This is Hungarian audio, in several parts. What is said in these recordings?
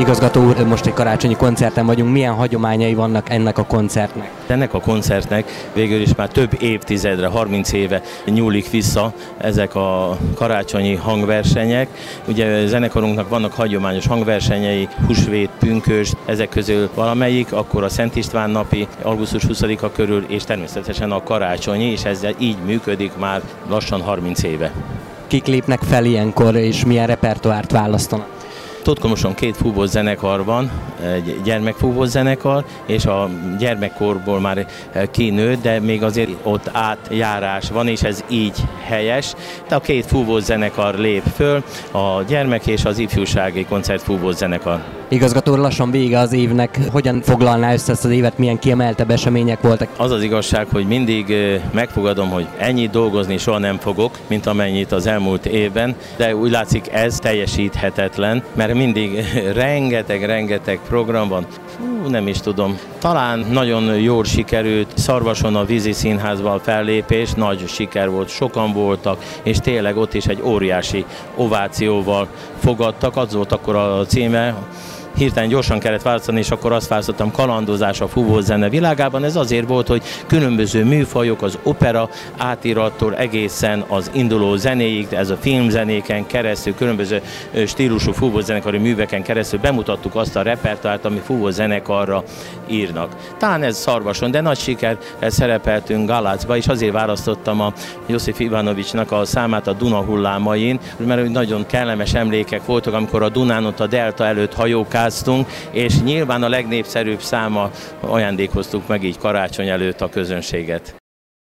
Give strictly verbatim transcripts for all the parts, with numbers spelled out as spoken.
Igazgató úr, most egy karácsonyi koncerten vagyunk. Milyen hagyományai vannak ennek a koncertnek? Ennek a koncertnek végül is már több évtizedre, harminc éve nyúlik vissza ezek a karácsonyi hangversenyek. Ugye a zenekarunknak vannak hagyományos hangversenyei, húsvét, pünkösd, ezek közül valamelyik, akkor a Szent István napi, augusztus huszadika körül, és természetesen a karácsonyi, és ez így működik már lassan harminc éve. Kik lépnek fel ilyenkor, és milyen repertoárt választanak? Tótkomoson két fúvós zenekar van, egy gyermekfúvós zenekar, és a gyermekkorból már kinőtt, de még azért ott átjárás van, és ez így helyes. De a két fúvós zenekar lép föl, a gyermek és az ifjúsági koncert fúvós zenekar. Igazgató úr, lassan vége az évnek. Hogyan foglalná össze ezt az évet, milyen kiemeltebb események voltak? Az az igazság, hogy mindig megfogadom, hogy ennyit dolgozni soha nem fogok, mint amennyit az elmúlt évben, de úgy látszik, ez teljesíthetetlen, mert mindig rengeteg-rengeteg program van. Fú, nem is tudom. Talán nagyon jól sikerült Szarvason a Vízi Színházban fellépés, nagy siker volt, sokan voltak, és tényleg ott is egy óriási ovációval fogadtak. Az volt akkor a címe, hirtelen gyorsan kellett választani, és akkor azt választottam, kalandozás a fúvós zene világában. Ez azért volt, hogy különböző műfajok, az opera átirattól egészen az induló zenéig, ez a filmzenéken keresztül, különböző stílusú fúvós zenekari műveken keresztül bemutattuk azt a repertoárt, ami fúvós zenekarra írnak. Talán ez Szarvason, de nagy siker, szerepeltünk Galácba, és azért választottam a Josif Ivanovicsnak a számát a Duna hullámain, mert nagyon kellemes emlékek voltak, amikor a Dunán ott a delta előtt hajók, és nyilván a legnépszerűbb száma ajándékoztuk meg így karácsony előtt a közönséget.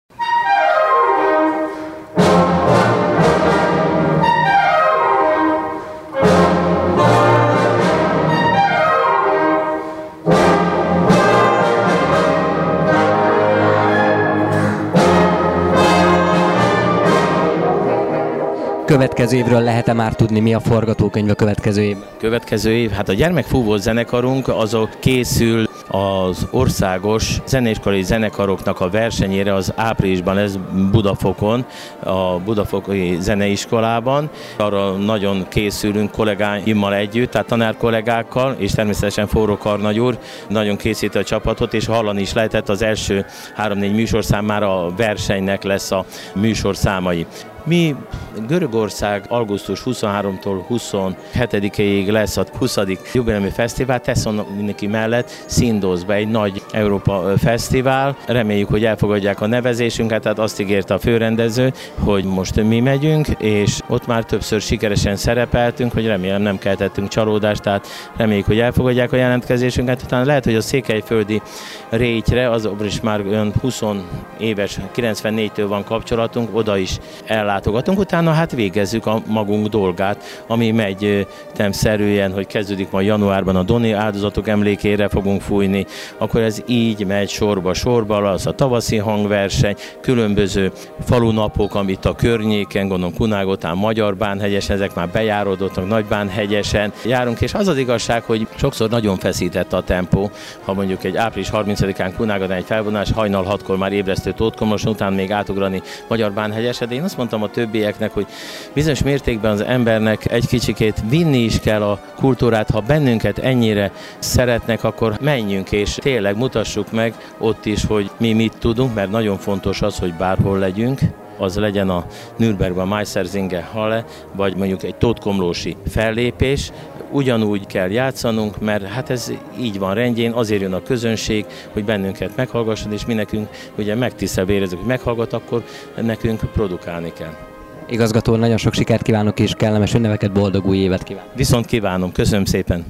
Következő évről lehet-e már tudni, mi a forgatókönyv a következő évben? Következő év, hát a gyermekfúvós zenekarunk azok készül az országos zeneiskolai zenekaroknak a versenyére, az áprilisban lesz Budafokon, a Budafoki Zeneiskolában. Arra nagyon készülünk kollégáimmal együtt, tehát tanárkollégákkal, és természetesen Forró Karnagy úr nagyon készíti a csapatot, és hallani is lehetett, az első három-négy műsorszám már a versenynek lesz a műsorszámai. Mi Görögország augusztus huszonharmadikától huszonhetedikéig lesz a huszadik jubileumi fesztivál, Tesszaloniki mellett Szindószba egy nagy Európa fesztivál. Reméljük, hogy elfogadják a nevezésünket, tehát azt ígérte a főrendező, hogy most mi megyünk, és ott már többször sikeresen szerepeltünk, hogy remélem nem keltettünk csalódást, tehát reméljük, hogy elfogadják a jelentkezésünket. Utána lehet, hogy a székelyföldi régyre, az is már olyan húsz éves, kilencvennégytől van kapcsolatunk, oda is el látogatunk, utána hát végezzük a magunk dolgát, ami megy temszerűen, hogy kezdődik majd januárban a Doni áldozatok emlékére fogunk fújni, akkor ez így megy sorba-sorba, az a tavaszi hangverseny, különböző falunapok, amit a környéken, gondolom Kunágotán, Magyarbánhegyesen, ezek már bejáródottak, Nagybánhegyesen járunk, és az az igazság, hogy sokszor nagyon feszített a tempó, ha mondjuk egy április harmincadikán Kunágotán egy felvonás, hajnal hatkor már ébresztő Tótkomoson, után még átugrani Magyarbánhegyesre, de én azt mondtam a többieknek, hogy bizonyos mértékben az embernek egy kicsikét vinni is kell a kultúrát, ha bennünket ennyire szeretnek, akkor menjünk és tényleg mutassuk meg ott is, hogy mi mit tudunk, mert nagyon fontos az, hogy bárhol legyünk, az legyen a Nürnbergben a Meistersinge Halle, vagy mondjuk egy tótkomlósi fellépés, ugyanúgy kell játszanunk, mert hát ez így van rendjén, azért jön a közönség, hogy bennünket meghallgasson, és mi nekünk ugye megtisztelve érezzük, hogy meghallgat, akkor nekünk produkálni kell. Igazgató, nagyon sok sikert kívánok, és kellemes ünnepeket, boldog új évet kívánok. Viszont kívánom, köszönöm szépen!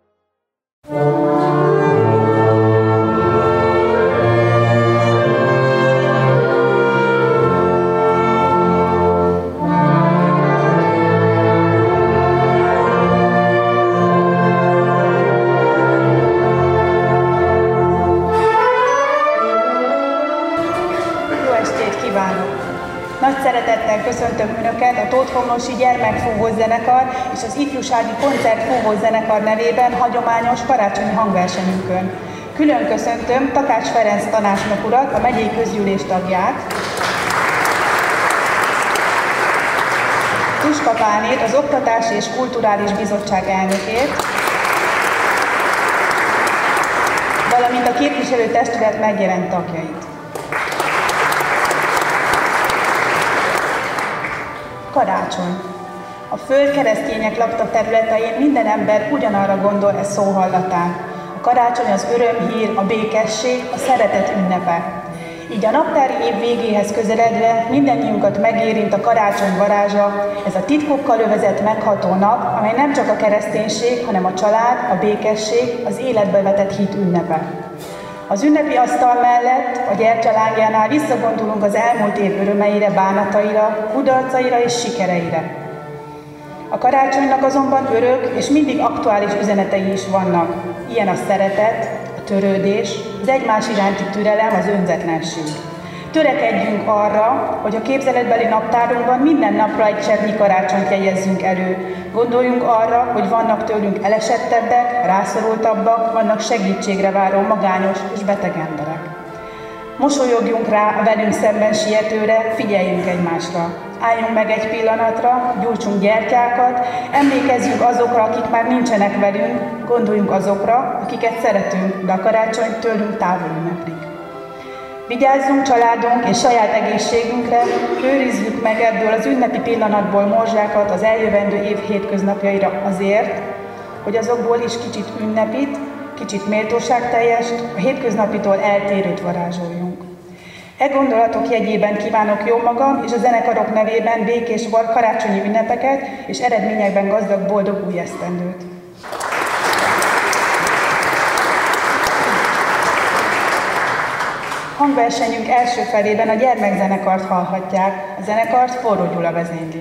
Nagy szeretettel köszöntöm Önöket a Tótkomlósi Gyermekfúvós Zenekar és az Ifjúsági Koncert Fúvós Zenekar nevében hagyományos karácsonyi hangversenyünkön. Külön köszöntöm Takács Ferenc tanácsnok urat, a megyei közgyűlés tagját, Tuska Pálnét, az Oktatási és Kulturális Bizottság elnökét, valamint a képviselőtestület megjelent tagjait. Karácsony. A föld keresztények lakta területein minden ember ugyanarra gondol e szó hallatán. A karácsony az örömhír, a békesség, a szeretet ünnepe. Így a naptári év végéhez közeledve mindannyiunkat megérint a karácsony varázsa, ez a titkokkal övezett megható nap, amely nem csak a kereszténység, hanem a család, a békesség, az életbe vetett hit ünnepe. Az ünnepi asztal mellett, a gyertyalángjánál visszagondolunk az elmúlt év örömeire, bánataira, kudarcaira és sikereire. A karácsonynak azonban örök és mindig aktuális üzenetei is vannak. Ilyen a szeretet, a törődés, az egymás iránti türelem, az önzetlenség. Törekedjünk arra, hogy a képzeletbeli naptárunkban minden napra egy cseppnyi karácsonyt jegyezzünk elő. Gondoljunk arra, hogy vannak tőlünk elesettebbek, rászorultabbak, vannak segítségre váró magányos és beteg emberek. Mosolyogjunk rá a velünk szemben sietőre, figyeljünk egymásra. Álljunk meg egy pillanatra, gyújtsunk gyertyákat, emlékezzünk azokra, akik már nincsenek velünk, gondoljunk azokra, akiket szeretünk, de a karácsony tőlünk távol ünneplik. Vigyázzunk családunk és saját egészségünkre, őrizzük meg ebből az ünnepi pillanatból morzsákat az eljövendő év hétköznapjaira azért, hogy azokból is kicsit ünnepit, kicsit méltóságteljest, a hétköznapitól eltérőt varázsoljunk. E gondolatok jegyében kívánok jó magam és a zenekarok nevében békés karácsonyi ünnepeket és eredményekben gazdag boldog új esztendőt. Hangversenyünk első felében a gyermekzenekart hallhatják. A zenekart Forró Gyula vezényli.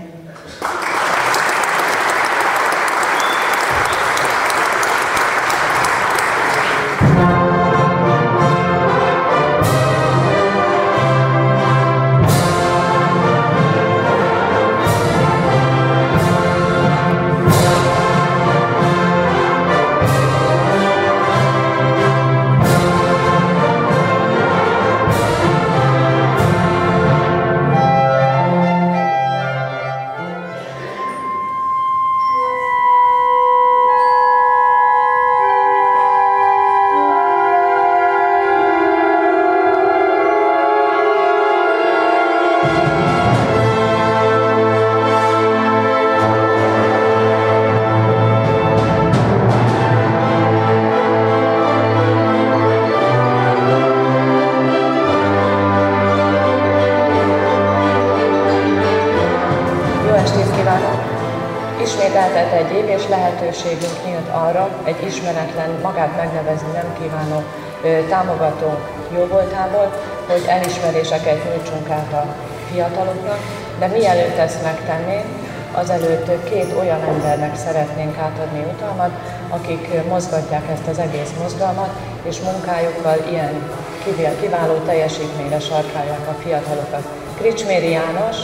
Ismét eltelt egy év, és lehetőségünk nyílt arra, egy ismeretlen, magát megnevezni nem kívánó támogató jóvoltából, hogy elismeréseket nyújtsunk át a fiataloknak, de mielőtt ezt megtennénk, azelőtt két olyan embernek szeretnénk átadni utalmat, akik mozgatják ezt az egész mozgalmat, és munkájukkal ilyen kiváló teljesítményre sarkálják a fiatalokat. Kricsméri János,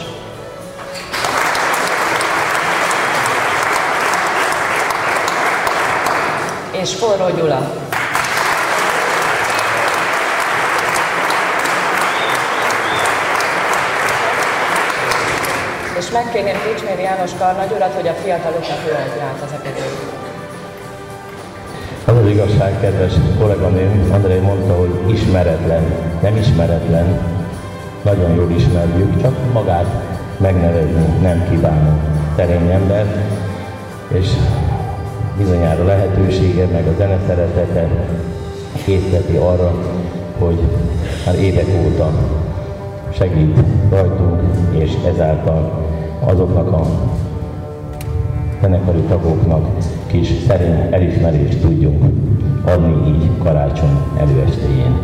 és Forró Gyula. És megkérném Kricsméri János karnagy urat, hogy a fiatalokat jöjjön át ezeket. Az az igazság, kedves kolléganőm, Andrei mondta, hogy ismeretlen, nem ismeretlen, nagyon jól ismerjük, csak magát megnevezni nem kívánunk. Szerény ember, és bizonyára lehetősége, meg a zene szeretete készleti arra, hogy már évek óta segít rajtunk, és ezáltal azoknak a zenekari tagoknak kis szerény elismerést tudjunk adni így karácsony előestéjén.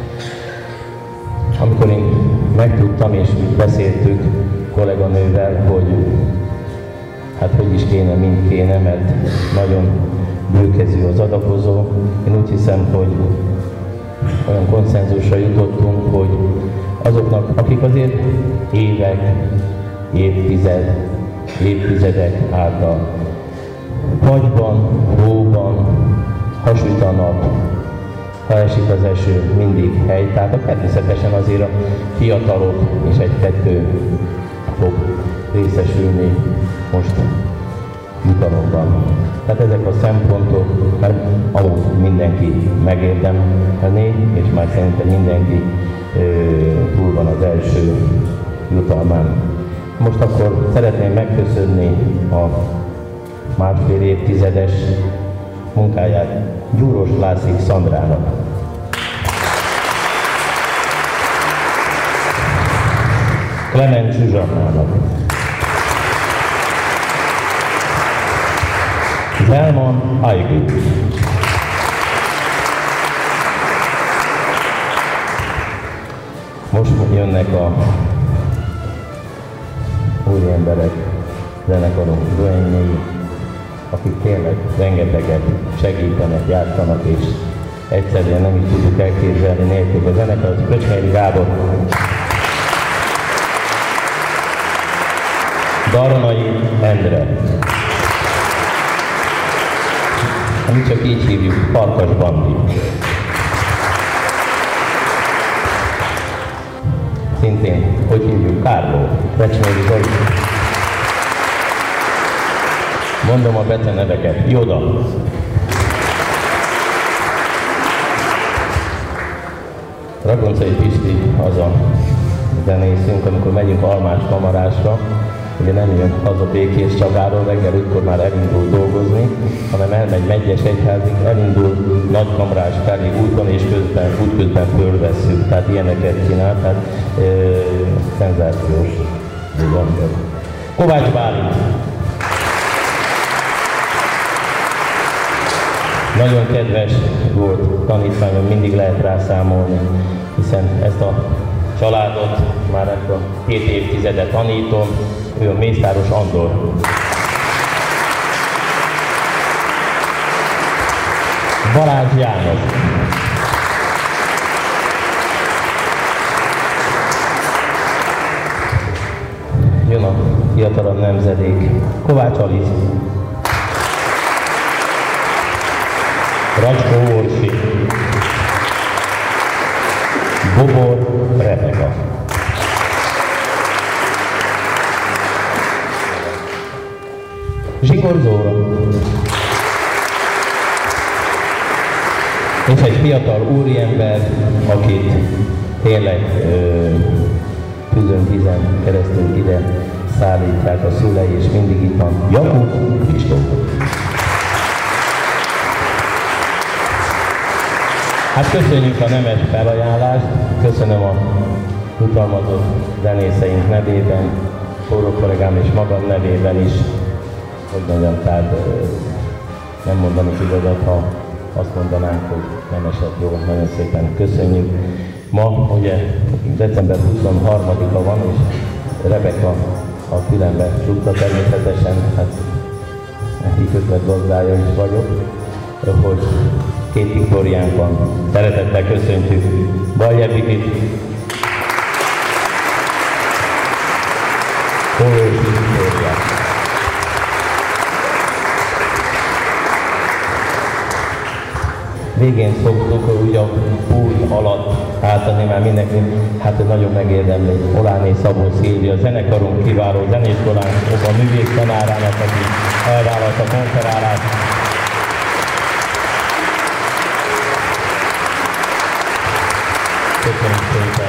Amikor én megtudtam, és beszéltük kolléganővel, hogy hát hogy is kéne, mint kéne, mert nagyon bőkezű az adakozó. Én úgy hiszem, hogy olyan konszenzusra jutottunk, hogy azoknak, akik azért évek, évtized, évtizedek által fagyban, hóban, hasüt a nap, ha esik az eső, mindig helytálltak. Természetesen azért a fiatalok és egy-kettő fog részesülni most jutalomban. Tehát ezek a szempontok, mert amúgy mindenki megérdemelné, és már szerintem mindenki ö, túl van az első jutalmán. Most akkor szeretném megköszönni a másfél évtizedes munkáját Gyúros László Szandrának. Klement Zsuzsannának. Zelman Aigit. Most jönnek a úriemberek, zenekarunk duenjei, akik tényleg rengeteget segítenek, játszanak, és egyszerűen nem is tudjuk elképzelni nélkül a zenekar. Köcsmeri Gábor, Darnai Endre, mi csak így hívjuk, Farkas Bandi. Szintén, hogy hívjuk, Kárló, Pecsméri Zoli. Mondom a beceneveket, Joda. Ragoncai Pisti az a zenészünk, amikor megyünk Almás kamarásra, ugye nem jön haza Békés Csabáról, reggel ötkor már elindul dolgozni, hanem elmegy Medgyes Egyházig, elindul Nagykamrás felé úton, és közben, útközben fölvesszük, tehát ilyeneket csinál, tehát e, szenzációs. Kovács Bálint. Nagyon kedves volt tanítványom, mindig lehet rá számolni, hiszen ezt a családot már ezt a két évtizedet tanítom, ő a Mészáros Andor. Balázs János. Jön a fiatalabb nemzedék. Kovács Alisz. Racskó Orsi. Bobor Rebeka. Zsigor Zóra. És egy fiatal úriember, akit tényleg tűzön vízen keresztül ide szállítják a szülei, és mindig itt van Jakub Kristóf. Hát köszönjük a nemes felajánlást, köszönöm a jutalmazott zenészeink nevében, Kóró kollégám és magam nevében is, hogy mondjam, tehát nem mondanék igazat, ha azt mondanánk, hogy nem esett jól, nagyon szépen köszönjük. Ma ugye december huszonharmadika van, és Rebeka a fülembe rúgta természetesen, hát így ötlet gazdája is vagyok, hogy két Viktóriánk van. Szeretettel köszöntjük Baljer Vikit, Kólós Viktóriát. Végén szoktuk úgy a pult alatt átadni, már mindenki, hát nagyon megérdemli Oláné Szabó Szilvia, zenekarunk kiváló zenéskolánk, a művész tanárának, aki elvállalta a konferálást. Köszönöm szépen!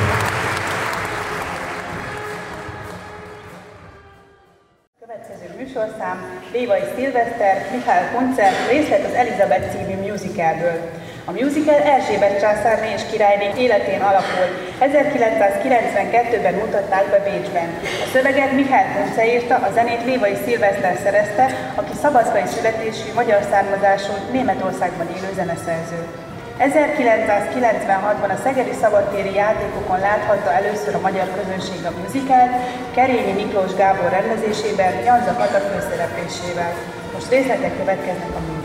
Következő műsorszám Lévai Szilveszter, Mihály Koncert, részlet az Elizabeth című musicalből. A musical Erzsébet császárné és királyné életén alapul. ezerkilencszázkilencvenkettőben mutatták be Bécsben. A szöveget Mihály Kunce írta, a zenét Lévai Szilveszter szerezte, aki szabadkai születésű, magyar származású, Németországban élő zeneszerző. ezerkilencszázkilencvenhatban a szegedi szabadtéri játékokon láthatta először a magyar közönség a musicalt, Kerényi Miklós Gábor rendezésében, Janza Kata főszereplésével. Most részletek következnek a